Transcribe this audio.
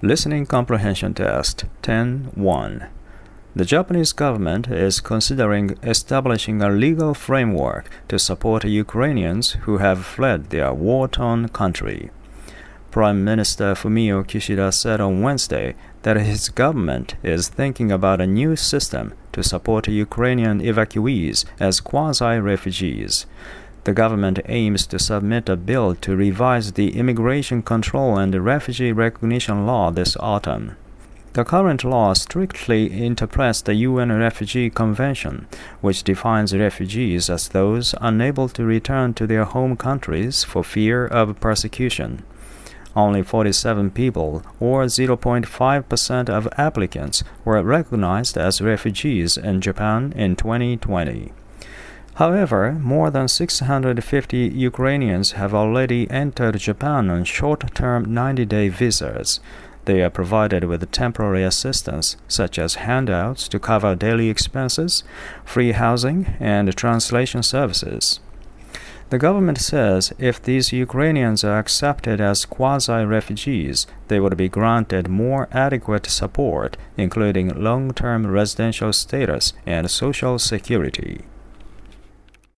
Listening Comprehension Test 10-1. The Japanese government is considering establishing a legal framework to support Ukrainians who have fled their war-torn country. Prime Minister Fumio Kishida said on Wednesday that his government is thinking about a new system to support Ukrainian evacuees as quasi-refugees. The government aims to submit a bill to revise the Immigration Control and Refugee Recognition Law this autumn. The current law strictly interprets the UN Refugee Convention, which defines refugees as those unable to return to their home countries for fear of persecution. Only 47 people, or 0.5% of applicants, were recognized as refugees in Japan in 2020. However, more than 650 Ukrainians have already entered Japan on short-term 90-day visas. They are provided with temporary assistance, such as handouts to cover daily expenses, free housing, and translation services. The government says if these Ukrainians are accepted as quasi-refugees, they would be granted more adequate support, including long-term residential status and social security.